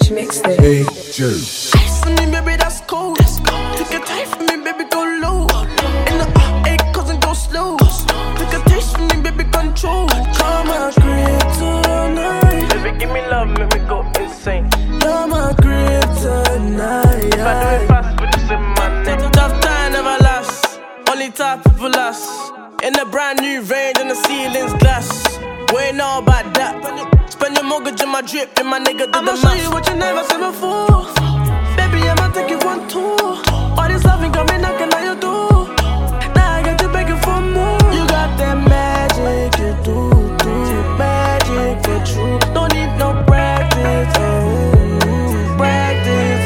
Hey, Joe. Ice on me, baby, that's cold. Take a time for me, baby, go low. In the A, and go slow. Take a taste for me, baby, control. You're my kryptonite. Baby, give me love, make me go insane. You're my kryptonite. If I do it fast, put this in my name. Tough time never lasts. Only top people last. In a brand new range and the ceiling's glass. We ain't know about that. Spend your mortgage in my drip, and my nigga did the math. I'ma show you what you never seen before. Baby, I'ma take you one tour. All this loving got me knocking on your door. Now I got you begging for more. You got that magic, you do magic for true. Don't need no practice, practice.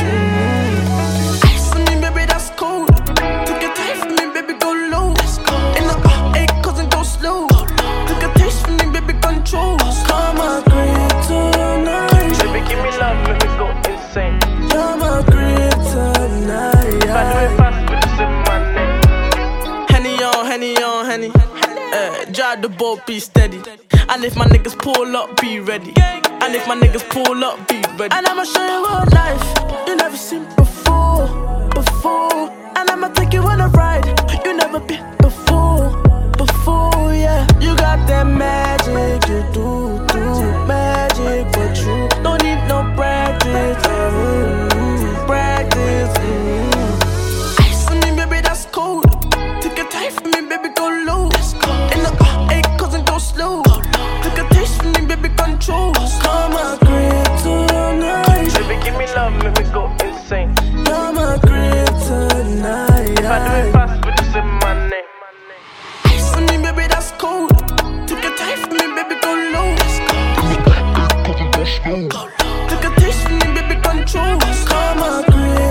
Ice on me, baby, that's cold. Take your time for me, baby, go low. In the A, and go slow. Take a taste for me, baby, control. Come on, kryptonite. Baby, give me love, make me go insane. You're my kryptonite. If I do it fast, put this in my name. Henny on, Henny on, Henny. Drive the boat, be steady. And if my niggas pull up, be ready. And if my niggas pull up, be ready. And I'ma show you what life you never seen before. And I'ma take you on a ride you never been before, yeah. You got that magic, you do magic for true. Don't need no practice, practice. Ice on me, baby, that's cold. Take a time for me, baby, go low. In the A, and go slow. Take a taste for me, baby, control. Come on, kryptonite. Baby, give me love, make me go insane. You're my kryptonite. If I do it fast, put this in my name. Ice on me, baby, that's cold. Take a time for me, baby, go low. Take a taste for me, baby, control. Come on, kryptonite.